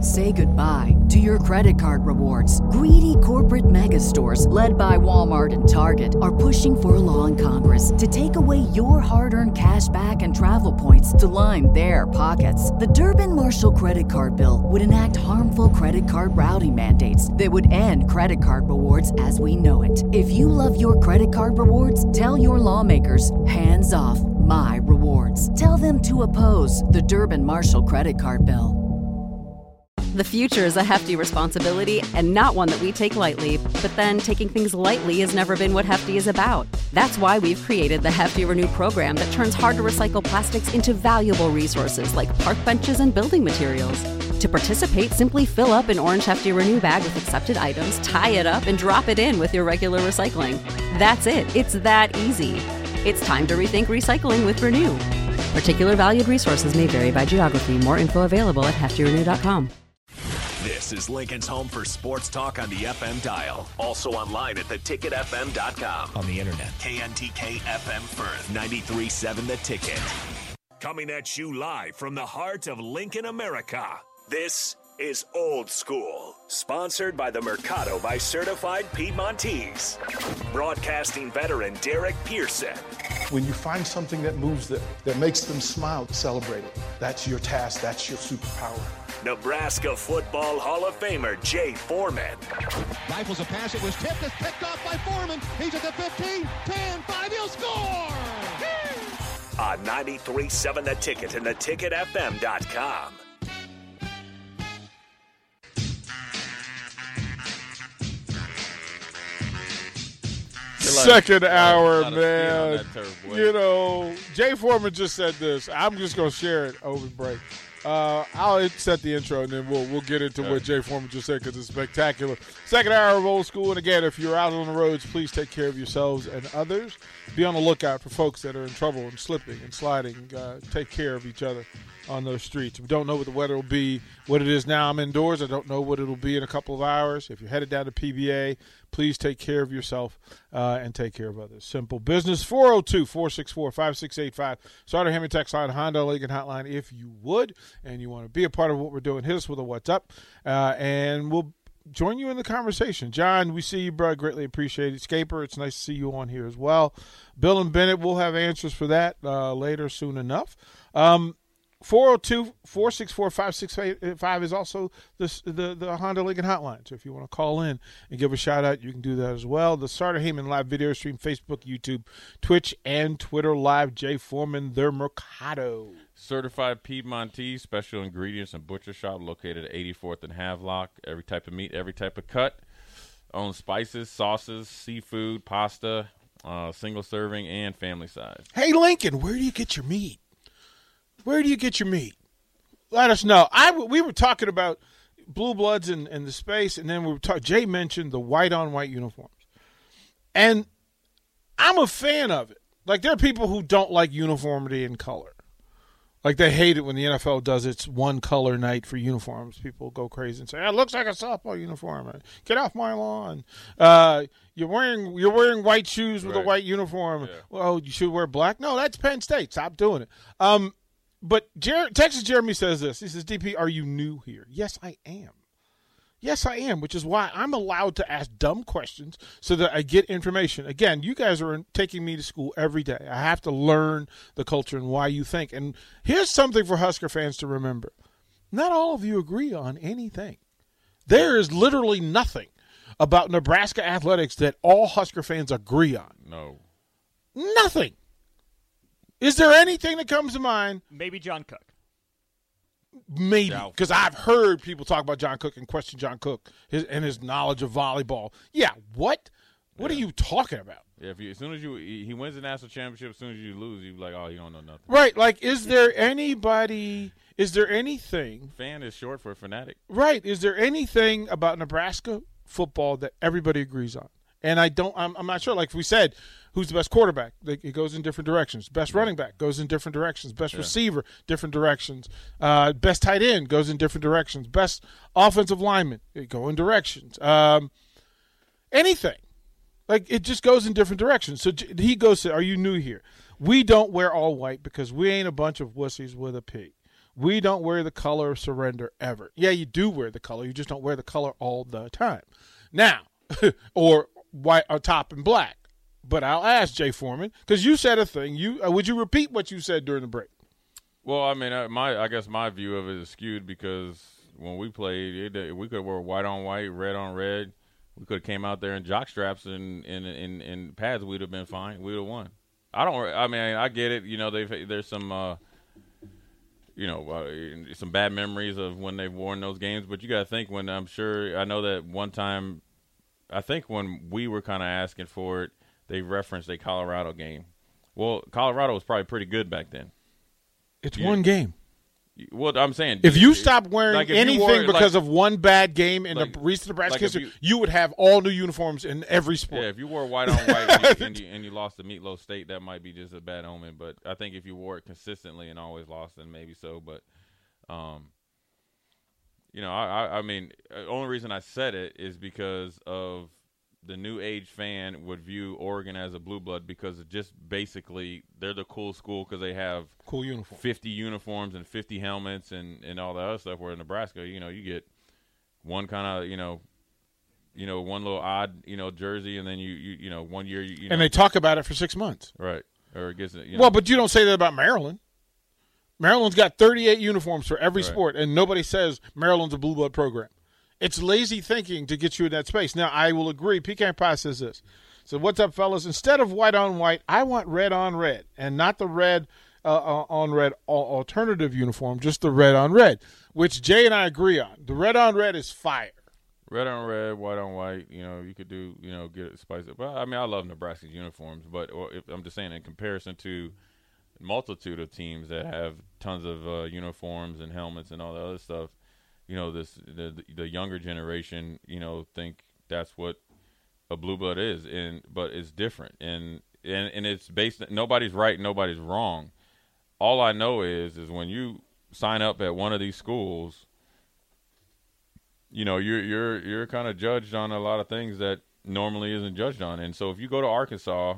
Say goodbye to your credit card rewards. Greedy corporate mega stores, led by Walmart and Target, are pushing for a law in Congress to take away your hard-earned cash back and travel points to line their pockets. The Durbin-Marshall credit card bill would enact harmful credit card routing mandates that would end credit card rewards as we know it. If you love your credit card rewards, tell your lawmakers, hands off my rewards. Tell them to oppose the Durbin-Marshall credit card bill. The future is a hefty responsibility and not one that we take lightly. But then taking things lightly has never been what Hefty is about. That's why we've created the Hefty Renew program that turns hard-to-recycle plastics into valuable resources like park benches and building materials. To participate, simply fill up an orange Hefty Renew bag with accepted items, tie it up, and drop it in with your regular recycling. That's it. It's that easy. It's time to rethink recycling with Renew. Particular valued resources may vary by geography. More info available at heftyrenew.com. This is Lincoln's home for sports talk on the FM dial. Also online at theticketfm.com. On the internet. KNTK FM Firth, 93.7 The Ticket. Coming at you live from the heart of Lincoln, America. This is Old School. Sponsored by the Mercado by Certified Piedmontese. Broadcasting veteran Derek Pearson. When you find something that moves them, that makes them smile, celebrate it. That's your task. That's your superpower. Nebraska Football Hall of Famer Jay Foreman. Rifles a pass. It was tipped. It's picked off by Foreman. He's at the 15, 10, 5. He'll score! On 93.7 The Ticket and theticketfm.com. Second hour, man. You know, Jay Foreman just said this. I'm just going to share it over break. I'll set the intro, and then we'll get into what Jay Foreman just said because it's spectacular. Second hour of Old School, and again, if you're out on the roads, please take care of yourselves and others. Be on the lookout for folks that are in trouble and slipping and sliding. Take care of each other on those streets. We don't know what the weather will be, what it is now. I'm indoors. I don't know what it'll be in a couple of hours. If you're headed down to PBA, please take care of yourself and take care of others. Simple business. 402-464-5685. Starter Hammond text line, Honda Lincoln hotline if you would, and you want to be a part of what we're doing. Hit us with a what's up, and we'll join you in the conversation. John, we see you, bro. Greatly appreciate it. Scaper, it's nice to see you on here as well. Bill and Bennett, we'll have answers for that later soon enough. 402-464-5685 is also the Honda Lincoln hotline. So if you want to call in and give a shout-out, you can do that as well. The Starter Heyman live video stream, Facebook, YouTube, Twitch, and Twitter live. Jay Foreman, their Mercado. Certified Piedmontese, special ingredients and butcher shop located at 84th and Havelock. Every type of meat, every type of cut. Own spices, sauces, seafood, pasta, single serving, and family size. Hey, Lincoln, where do you get your meat? Where do you get your meat? Let us know. We were talking about Blue Bloods and the space, and then Jay mentioned the white-on-white uniforms. And I'm a fan of it. Like, there are people who don't like uniformity in color. Like, they hate it when the NFL does its one-color night for uniforms. People go crazy and say, it looks like a softball uniform. Get off my lawn. You're wearing white shoes with a white uniform. Yeah. Well, you should wear black. No, that's Penn State. Stop doing it. But Texas Jeremy says this. He says, DP, are you new here? Yes, I am. Yes, I am, which is why I'm allowed to ask dumb questions so that I get information. Again, you guys are taking me to school every day. I have to learn the culture and why you think. And here's something for Husker fans to remember. Not all of you agree on anything. There is literally nothing about Nebraska athletics that all Husker fans agree on. No. Nothing. Is there anything that comes to mind? Maybe John Cook. Maybe, because I've heard people talk about John Cook and question John Cook and his knowledge of volleyball. Yeah, what? What are you talking about? Yeah, as soon as he wins the national championship, as soon as you lose, you're like, oh, he don't know nothing. Right, like, is there anything? Fan is short for fanatic. Right, is there anything about Nebraska football that everybody agrees on? And I'm not sure. Like we said, who's the best quarterback? It goes in different directions. Best running back goes in different directions. Best receiver, different directions. Best tight end goes in different directions. Best offensive lineman, it go in directions. Anything. Like, it just goes in different directions. So he goes to, are you new here? We don't wear all white because we ain't a bunch of wussies with a P. We don't wear the color of surrender ever. Yeah, you do wear the color. You just don't wear the color all the time. Now, or white or top and black. But I'll ask Jay Foreman, because you said a thing. Would you repeat what you said during the break? Well, I mean, I guess my view of it is skewed because when we played, we could wear white on white, red on red. We could have came out there in jock straps and pads. We'd have been fine. We'd have won. I get it. You know, there's some some bad memories of when they've worn those games. But you got to think I know that one time, I think when we were kind of asking for it, they referenced a Colorado game. Well, Colorado was probably pretty good back then. It's one game. Well, I'm saying, if you stop wearing anything because of one bad game in the recent Nebraska history, you would have all new uniforms in every sport. Yeah, if you wore white on white and you lost to Meatloaf State, that might be just a bad omen. But I think if you wore it consistently and always lost, then maybe so. But, I mean, the only reason I said it is because of the new age fan would view Oregon as a blue blood because it just basically they're the cool school because they have cool uniform, 50 uniforms and 50 helmets and all the other stuff. Where in Nebraska, you get one kind of one little odd jersey, and then you 1 year and they talk about it for 6 months, right? Or it gets well, but you don't say that about Maryland. Maryland's got 38 uniforms for every sport, and nobody says Maryland's a blue blood program. It's lazy thinking to get you in that space. Now, I will agree. Pecan Pie says this. So, what's up, fellas? Instead of white on white, I want red on red, and not the red on red alternative uniform, just the red on red, which Jay and I agree on. The red on red is fire. Red on red, white on white. You could do, get it spiced up. Well, I mean, I love Nebraska's uniforms, but I'm just saying in comparison to a multitude of teams that have tons of uniforms and helmets and all the other stuff. The younger generation, think that's what a blue blood is, but it's different, and it's based. Nobody's right, nobody's wrong. All I know is when you sign up at one of these schools, you're kind of judged on a lot of things that normally isn't judged on, and so if you go to Arkansas,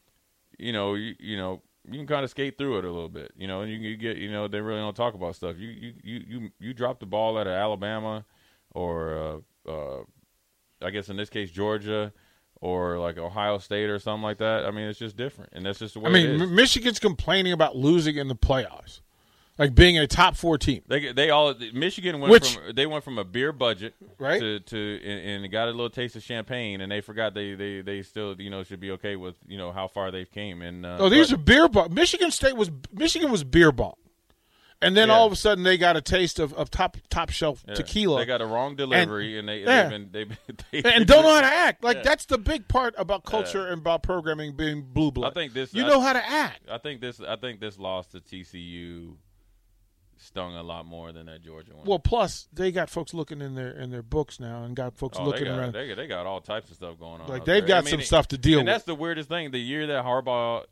you can kind of skate through it a little bit, and you get, they really don't talk about stuff. You drop the ball at Alabama or, I guess in this case, Georgia or like Ohio State or something like that. I mean, it's just different, and that's just the way it is. Michigan's complaining about losing in the playoffs, like being a top 4 team. Michigan went from a beer budget right and got a little taste of champagne, and they forgot they still should be okay with how far they've came. And these are beer bong. Michigan was beer bong, and then all of a sudden they got a taste of top shelf tequila. They got a wrong delivery, and they and don't know how to act. Like that's the big part about culture and about programming being blue blood. I think know how to act. I think this loss to TCU stung a lot more than that Georgia one. Well, plus they got folks looking in their books now, and got folks looking around. They got all types of stuff going on. Like they've got some stuff to deal with. And that's the weirdest thing. The year that Harbaugh,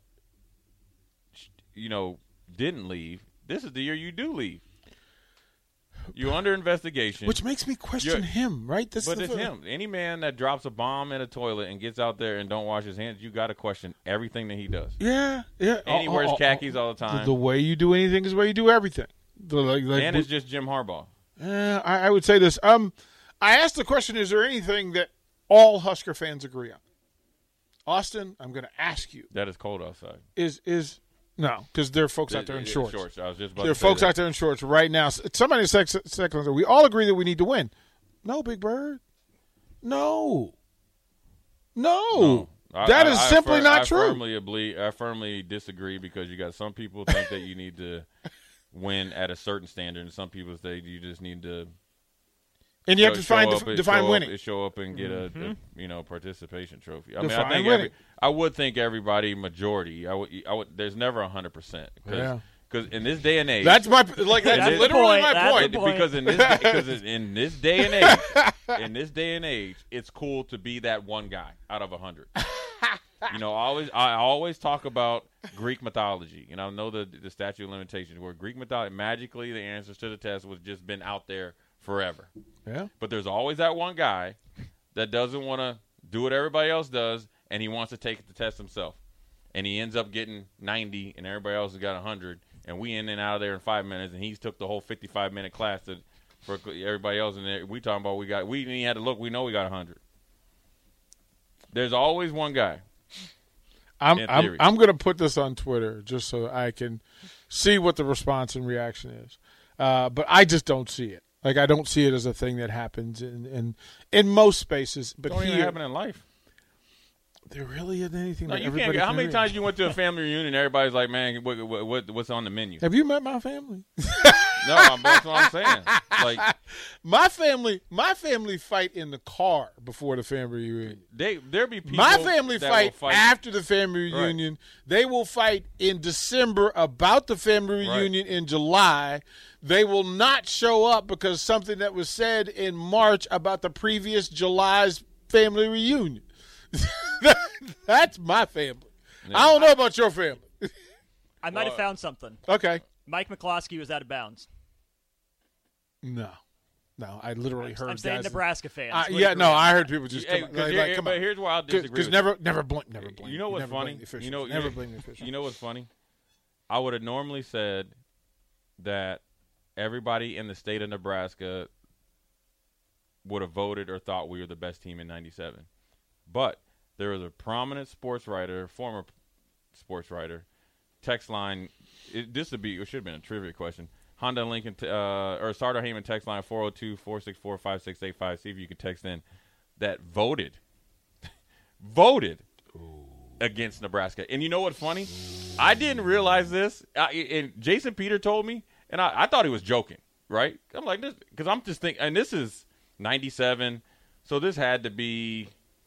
didn't leave. This is the year you do leave. You're under investigation, which makes me question him. Right? It's him. Any man that drops a bomb in a toilet and gets out there and don't wash his hands, you got to question everything that he does. Yeah. And he wears khakis all the time. The way you do anything is the way you do everything. And it's just Jim Harbaugh. I would say this. I asked the question, is there anything that all Husker fans agree on? Austin, I'm going to ask you. That it's cold outside. No, because there are folks out there in shorts. I was just about there are folks out there in shorts right now. Somebody second, we all agree that we need to win. No, Big Bird. No. That is simply not true. I firmly disagree because you got some people think that you need to win at a certain standard, and some people say you just need to. And you have to define winning. Show up and get a participation trophy. I mean, I would think everybody majority. I would. There's never 100%. Because in this day and age, that's literally my point. Because in this day and age, it's cool to be that one guy out of 100. I always talk about Greek mythology, and I know the statute of limitations where Greek mythology magically the answers to the test was just been out there forever. Yeah. But there's always that one guy that doesn't want to do what everybody else does, and he wants to take the test himself. And he ends up getting 90, and everybody else has got 100, and we in and out of there in 5 minutes, and he's took the whole 55-minute class for everybody else. And we talking about we didn't even have to look. We know we got 100. There's always one guy. I'm going to put this on Twitter just so I can see what the response and reaction is. But I just don't see it. Like, I don't see it as a thing that happens in most spaces. But don't even happen in life. There really isn't anything no, that you everybody can't. How many can times you went to a family reunion and everybody's like, man, what's on the menu? Have you met my family? No, that's what I'm saying. Like my family fight in the car before the family reunion. There be people. My family fight after the family Right. reunion. They will fight in December about the family reunion in July. They will not show up because something that was said in March about the previous July's family reunion. That's my family. Yeah. I don't know about your family. I might have found something. Okay. Mike McCloskey was out of bounds. No, I literally heard. I'm saying Nebraska fans. I heard people just. Come on. But here's where I'll disagree. Because never blame. You know what's funny? Never blame the officials. You know what's funny? I would have normally said that everybody in the state of Nebraska would have voted or thought we were the best team in '97, but there was a prominent sports writer, former sports writer, text line. It should have been a trivia question. Honda Lincoln or Sartor Heyman text line 402-464-5685. See if you can text in that voted against Nebraska. And you know what's funny? I didn't realize this. And Jason Peter told me, and I thought he was joking, right? I'm like, this because I'm just thinking, and this is 97, so this had to be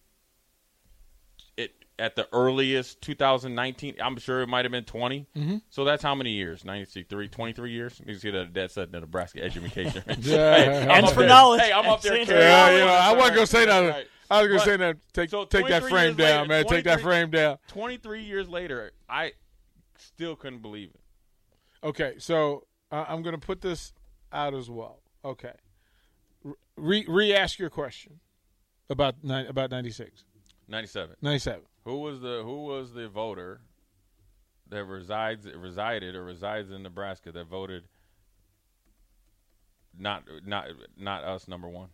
at the earliest 2019. I'm sure it might have been 20. Mm-hmm. So that's how many years? 23 years? You see that said the Nebraska education. And for knowledge. Hey, I'm up there. I wasn't going to say nothing. Right. I was going to say that. Take that frame down, man. Take that frame down. 23 years later, I still couldn't believe it. Okay, so I'm going to put this out as well. Okay. Re-ask your question about 96. 97. Who was the voter that resides in Nebraska that voted not us number one?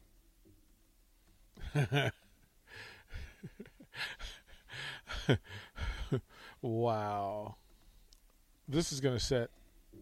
Wow. This is going to set.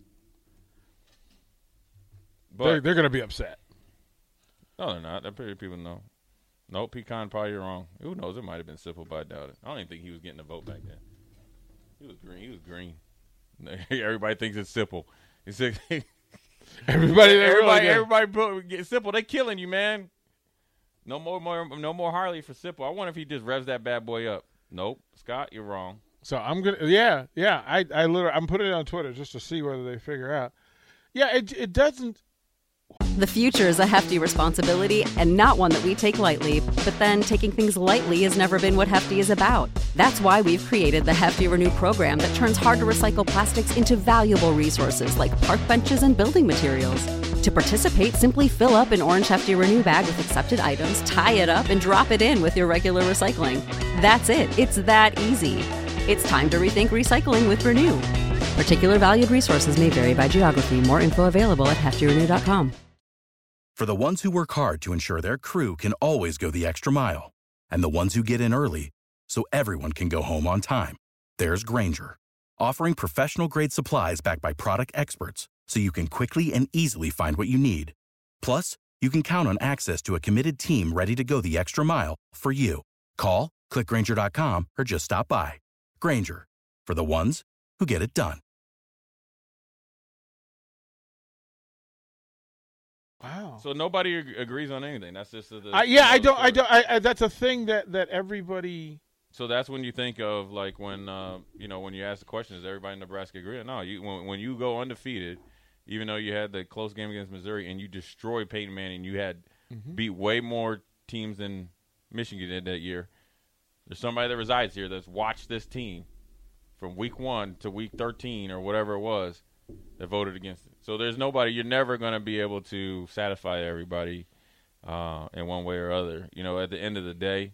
But they're going to be upset. No, they're not. I'm pretty people know. No, Pecan, probably you're wrong. Who knows? It might have been Sipple, but I doubt it. I don't even think he was getting a vote back then. He was green. Everybody thinks it's Sipple. Everybody get Sipple. They killing you, man. No more Harley for Sipple. I wonder if he just revs that bad boy up. Nope, Scott, you're wrong. So I'm gonna, I literally, I'm putting it on Twitter just to see whether they figure out. Yeah, it doesn't. The future is a hefty responsibility and not one that we take lightly. But then taking things lightly has never been what Hefty is about. That's why we've created the Hefty Renew program that turns hard-to-recycle plastics into valuable resources like park benches and building materials. To participate, simply fill up an orange Hefty Renew bag with accepted items, tie it up, and drop it in with your regular recycling. That's it. It's that easy. It's time to rethink recycling with Renew. Particular valued resources may vary by geography. More info available at heftyrenew.com. For the ones who work hard to ensure their crew can always go the extra mile, and the ones who get in early so everyone can go home on time, there's Grainger, offering professional-grade supplies backed by product experts so you can quickly and easily find what you need. Plus, you can count on access to a committed team ready to go the extra mile for you. Call, click Grainger.com, or just stop by. Grainger, for the ones who get it done. Wow. So nobody agrees on anything. That's just that's a thing that everybody. So that's when you think of like when when you ask the question, does everybody in Nebraska agree? No, when you go undefeated, even though you had the close game against Missouri and you destroyed Peyton Manning, you had beat way more teams than Michigan did that year. There's somebody that resides here that's watched this team from week 1 to week 13 or whatever it was that voted against it. So there's nobody. You're never going to be able to satisfy everybody in one way or other. You know, at the end of the day,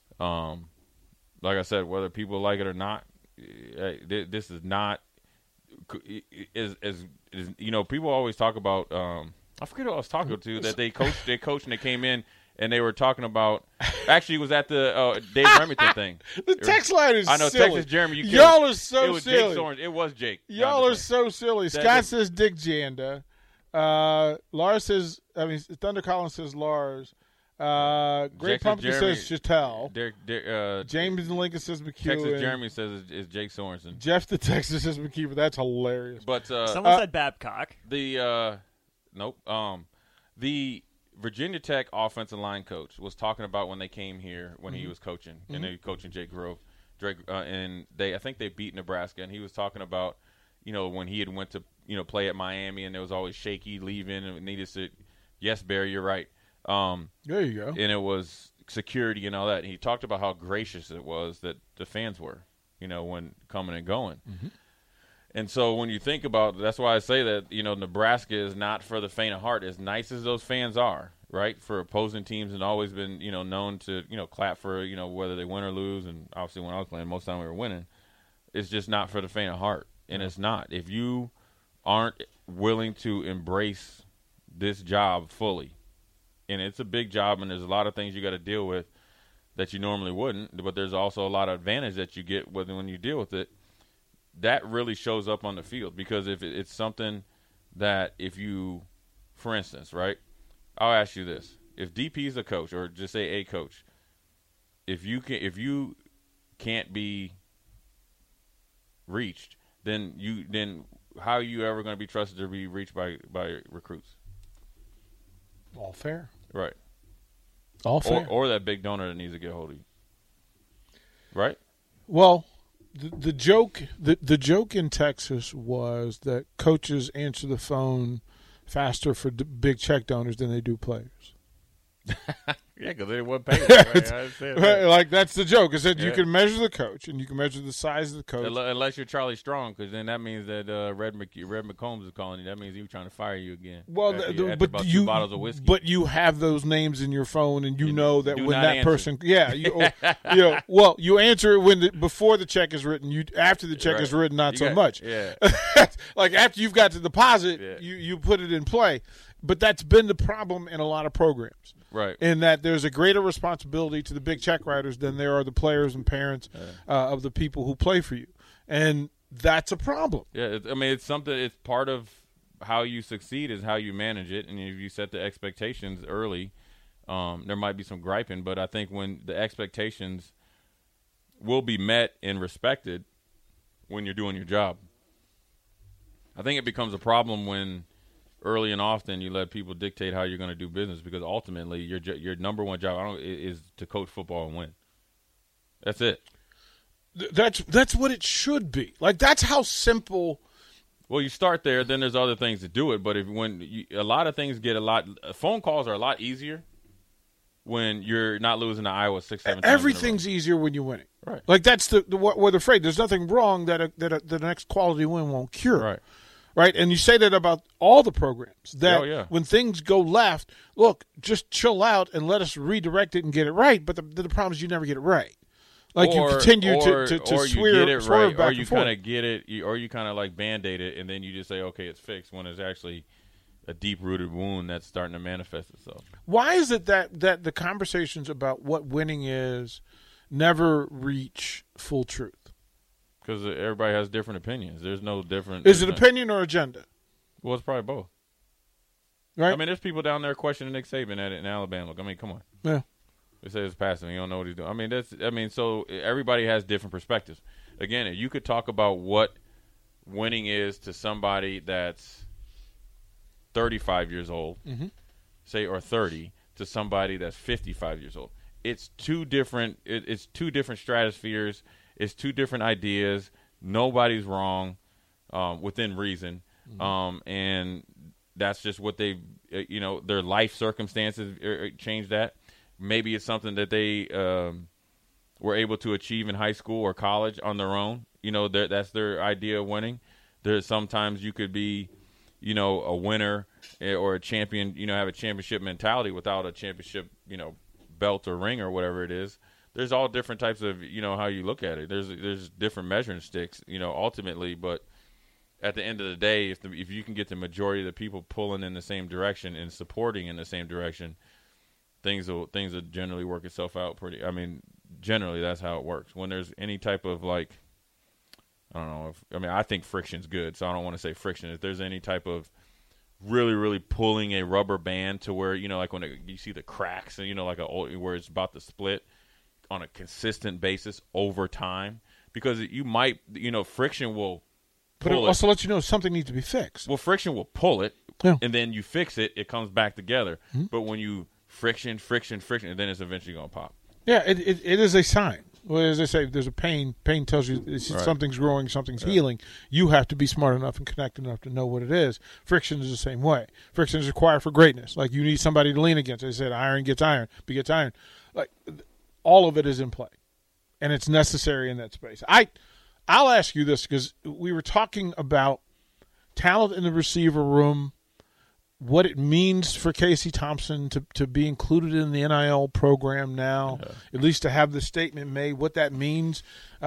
like I said, whether people like it or not, this is not people always talk about. I forget who I was talking to that they coached and they came in and they were talking about. Actually, it was at the Dave Remington thing. The text line is I know silly. Texas Jeremy. Y'all are so it was silly. Jake Sorensen. It was Jake. Y'all are so silly. Scott says Dick Janda. Lars says. Thunder Collins says Lars. Great Pumpkin says Chattel. James and Lincoln says McHugh. Texas Jeremy says it's Jake Sorensen. Jeff the Texas says McKeever. That's hilarious. But someone said Babcock. Nope. The Virginia Tech offensive line coach was talking about when they came here when he was coaching, and they were coaching Jake Grove, and I think they beat Nebraska, and he was talking about, when he had went to play at Miami, and it was always shaky leaving, and needed to. Yes, Barry, you're right. There you go. And it was security and all that. And he talked about how gracious it was that the fans were, when coming and going. Mm-hmm. And so when you think about, that's why I say that, Nebraska is not for the faint of heart. As nice as those fans are, right, for opposing teams, and always been, known to, clap for, whether they win or lose. And obviously when I was playing, most of the time we were winning. It's just not for the faint of heart. And it's not. If you aren't willing to embrace this job fully, and it's a big job, and there's a lot of things you got to deal with that you normally wouldn't, but there's also a lot of advantage that you get when you deal with it. That really shows up on the field, because if it's something that if you, for instance, right, I'll ask you this. If DP is a coach, or just say a coach, if you can't be reached, then how are you ever going to be trusted to be reached by recruits? All fair. Right. All fair. Or that big donor that needs to get a hold of you. Right? Well, the joke in Texas was that coaches answer the phone faster for big check donors than they do players. Yeah, because they wouldn't pay them, right? Like, that's the joke. Is that you can measure the coach, and you can measure the size of the coach. Unless you're Charlie Strong, because then that means that Red McCombs is calling you. That means he was trying to fire you again. Well, but about 2 bottles of whiskey. But you have those names in your phone, and you know that when that answer. person, you answer it before the check is written. After the check is written, not so much. Yeah. Like after you've got the deposit, you put it in play. But that's been the problem in a lot of programs. Right. In that there's a greater responsibility to the big check writers than there are the players and parents of the people who play for you. And that's a problem. Yeah, it's something. It's part of how you succeed is how you manage it. And if you set the expectations early, there might be some griping. But I think when the expectations will be met and respected when you're doing your job. I think it becomes a problem when early and often you let people dictate how you're going to do business, because ultimately your number one job is to coach football and win. That's it. That's what it should be. Like, that's how simple. Well, you start there, then there's other things to do it. But a lot of things get phone calls are a lot easier when you're not losing to Iowa 6-7 times. Everything's easier when you're winning. Right. Like, that's what they're afraid. There's nothing wrong that the next quality win won't cure. Right. Right, and you say that about all the programs, that when things go left, look, just chill out and let us redirect it and get it right. But the problem is you never get it right. Like, you continue to swerve back or you and forth. kind of get it, or you kind of like Band-Aid it, and then you just say, okay, it's fixed, when it's actually a deep-rooted wound that's starting to manifest itself. Why is it that the conversations about what winning is never reach full truth? Because everybody has different opinions. There's no different. Is it opinion or agenda? Well, it's probably both. Right. I mean, there's people down there questioning Nick Saban in Alabama. Look, I mean, come on. Yeah. They say it's passing. You don't know what he's doing. I mean, so everybody has different perspectives. Again, you could talk about what winning is to somebody that's 35 years old, say, or 30, to somebody that's 55 years old. It's two different. It's two different stratospheres. It's two different ideas. Nobody's wrong within reason. And that's just what they, their life circumstances change that. Maybe it's something that they were able to achieve in high school or college on their own. That's their idea of winning. There's sometimes you could be, a winner or a champion, have a championship mentality without a championship, belt or ring or whatever it is. There's all different types of, how you look at it. There's different measuring sticks, ultimately. But at the end of the day, if you can get the majority of the people pulling in the same direction and supporting in the same direction, things will generally work itself out pretty. I mean, generally that's how it works. When there's any type of like, I don't know. I think friction's good, so I don't want to say friction. If there's any type of really, really pulling a rubber band to where, like when you see the cracks and, like where it's about to split on a consistent basis over time, because you might, friction will pull it. But it also lets you know something needs to be fixed. Well, friction will pull it, and then you fix it, it comes back together. Mm-hmm. But when you friction, and then it's eventually going to pop. Yeah, it is a sign. Well, as I say, there's a pain. Pain tells you something's growing, something's healing. You have to be smart enough and connected enough to know what it is. Friction is the same way. Friction is required for greatness. Like, you need somebody to lean against. I said iron gets iron, begets iron. Like, all of it is in play, and it's necessary in that space. I'll ask you this, because we were talking about talent in the receiver room, what it means for Casey Thompson to be included in the NIL program now, at least to have the statement made, what that means.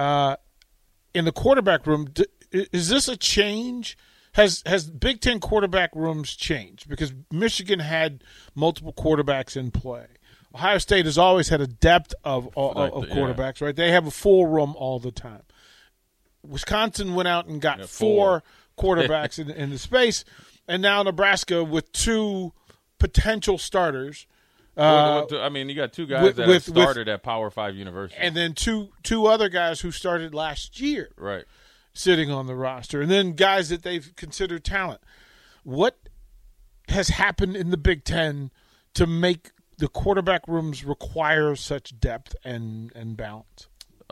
In the quarterback room, is this a change? Has Big Ten quarterback rooms changed? Because Michigan had multiple quarterbacks in play. Ohio State has always had a depth of quarterbacks, right? They have a full room all the time. Wisconsin went out and got four quarterbacks in the space. And now Nebraska with two potential starters. You got two guys that have started at Power 5 universities. And then two other guys who started last year. Right. Sitting on the roster. And then guys that they've considered talent. What has happened in the Big Ten to make the quarterback rooms require such depth and balance?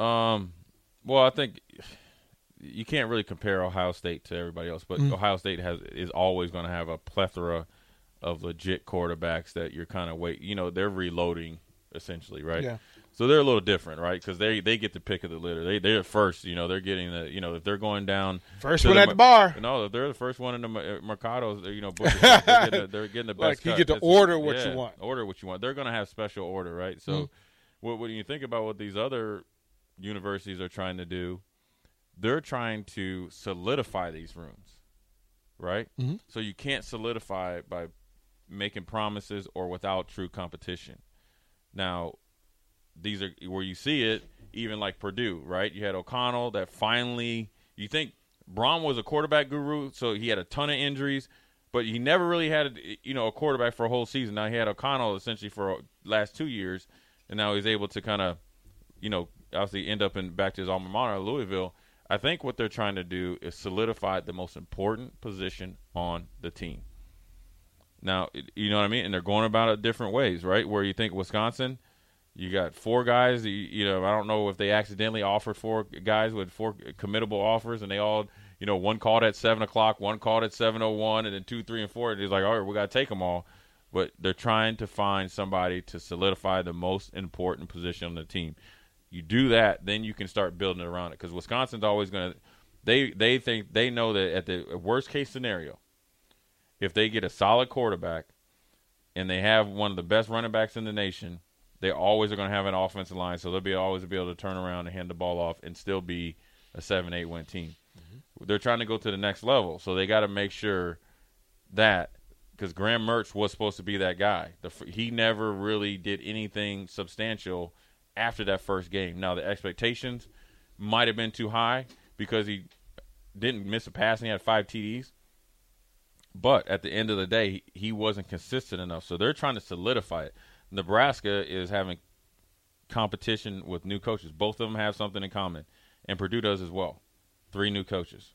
Well, I think you can't really compare Ohio State to everybody else, but Ohio State is always going to have a plethora of legit quarterbacks that you're kind of they're reloading essentially, right? Yeah. So they're a little different, right? Because they get the pick of the litter. They're first, they're getting the, if they're going down first one at the bar. No, if they're the first one in the Mercados, they're getting the best. Like you cut. get to order what you want. Order what you want. They're going to have special order, right? So when you think about what these other universities are trying to do, they're trying to solidify these rooms, right? Mm-hmm. So you can't solidify by making promises or without true competition. Now, these are where you see it, even like Purdue, right? You had O'Connell that finally – you think Braun was a quarterback guru, so he had a ton of injuries, but he never really had a quarterback for a whole season. Now he had O'Connell essentially for the last 2 years, and now he's able to kind of, obviously end up back to his alma mater, Louisville. I think what they're trying to do is solidify the most important position on the team. Now, you know what I mean? And they're going about it different ways, right? Where you think Wisconsin, you got four guys. I don't know if they accidentally offered four guys with four committable offers, and they all, one called at 7 o'clock, one called at 7:01, and then 2, 3, and 4. And he's like, all right, we got to take them all. But they're trying to find somebody to solidify the most important position on the team. You do that, then you can start building it around it. Because Wisconsin's always going to – they know that at the worst-case scenario, if they get a solid quarterback and they have one of the best running backs in the nation, they always are going to have an offensive line, so they'll always be able to turn around and hand the ball off and still be a 7-8 win team. Mm-hmm. They're trying to go to the next level, so they got to make sure that – because Graham Mertz was supposed to be that guy. He never really did anything substantial – after that first game. Now, the expectations might have been too high because he didn't miss a pass and he had 5 TDs. But at the end of the day, he wasn't consistent enough. So they're trying to solidify it. Nebraska is having competition with new coaches. Both of them have something in common. And Purdue does as well. 3 new coaches.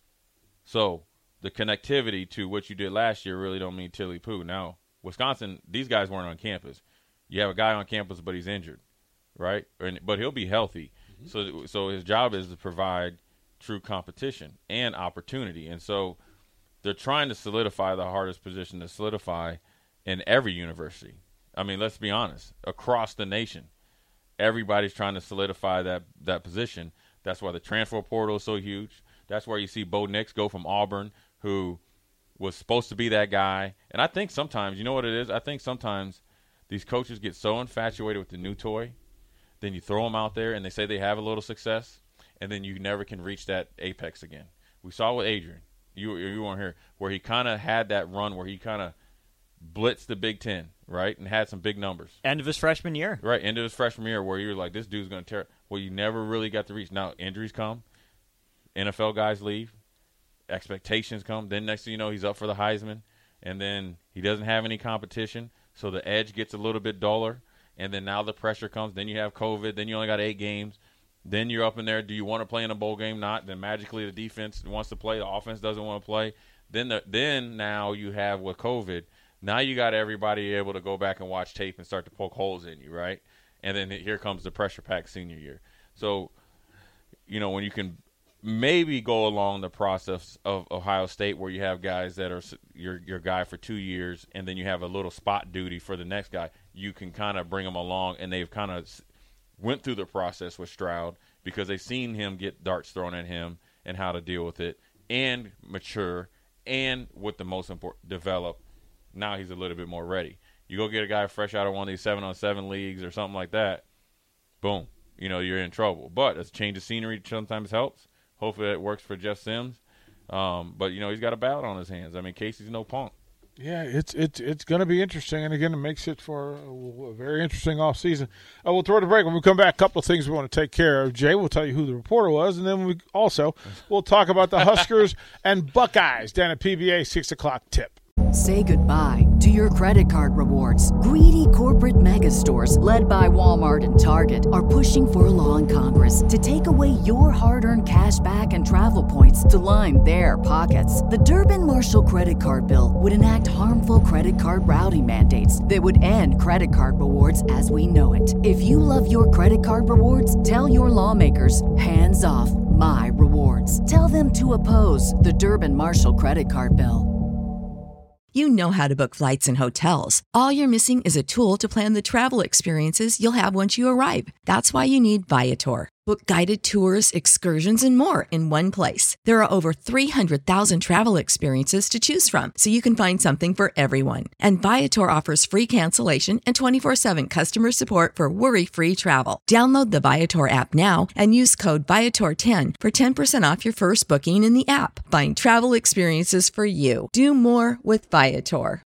So the connectivity to what you did last year really don't mean tilly poo. Now, Wisconsin, these guys weren't on campus. You have a guy on campus, but he's injured. Right, but he'll be healthy. Mm-hmm. So his job is to provide true competition and opportunity. And so they're trying to solidify the hardest position to solidify in every university. I mean, let's be honest. Across the nation, everybody's trying to solidify that position. That's why the transfer portal is so huge. That's where you see Bo Nix go from Auburn, who was supposed to be that guy. And I think sometimes, you know what it is? I think sometimes these coaches get so infatuated with the new toy. Then you throw them out there, and they say they have a little success, and then you never can reach that apex again. We saw with Adrian. You weren't here, where he kind of had that run where he kind of blitzed the Big Ten, right, and had some big numbers. End of his freshman year. Right, end of his freshman year, where you're like, this dude's going to tear. Well, you never really got to reach. Now, injuries come. NFL guys leave. Expectations come. Then next thing you know, he's up for the Heisman, and then he doesn't have any competition, so the edge gets a little bit duller, and then now the pressure comes. Then you have COVID. Then you only got 8 games. Then you're up in there. Do you want to play in a bowl game? Not. Then magically the defense wants to play. The offense doesn't want to play. Then now you have with COVID, now you got everybody able to go back and watch tape and start to poke holes in you, right? And then here comes the pressure-packed senior year. So, when you can maybe go along the process of Ohio State where you have guys that are your guy for 2 years and then you have a little spot duty for the next guy, you can kind of bring them along, and they've kind of went through the process with Stroud because they've seen him get darts thrown at him and how to deal with it and mature and, what the most important, develop. Now he's a little bit more ready. You go get a guy fresh out of one of these 7-on-7 leagues or something like that, boom, you're in trouble. But a change of scenery sometimes helps. Hopefully it works for Jeff Sims. But, he's got a ballot on his hands. I mean, Casey's no punk. Yeah, it's going to be interesting, and again, it makes it for a very interesting offseason. We'll throw it a break. When we come back, a couple of things we want to take care of. Jay will tell you who the reporter was, and then we'll talk about the Huskers and Buckeyes down at PBA 6 o'clock tip. Say goodbye to your credit card rewards. Greedy corporate mega stores, led by Walmart and Target, are pushing for a law in Congress to take away your hard-earned cash back and travel points to line their pockets. The Durbin-Marshall credit card bill would enact harmful credit card routing mandates that would end credit card rewards as we know it. If you love your credit card rewards, tell your lawmakers, hands off my rewards. Tell them to oppose the Durbin-Marshall credit card bill. You know how to book flights and hotels. All you're missing is a tool to plan the travel experiences you'll have once you arrive. That's why you need Viator. Book guided tours, excursions, and more in one place. There are over 300,000 travel experiences to choose from, so you can find something for everyone. And Viator offers free cancellation and 24/7 customer support for worry-free travel. Download the Viator app now and use code Viator10 for 10% off your first booking in the app. Find travel experiences for you. Do more with Viator.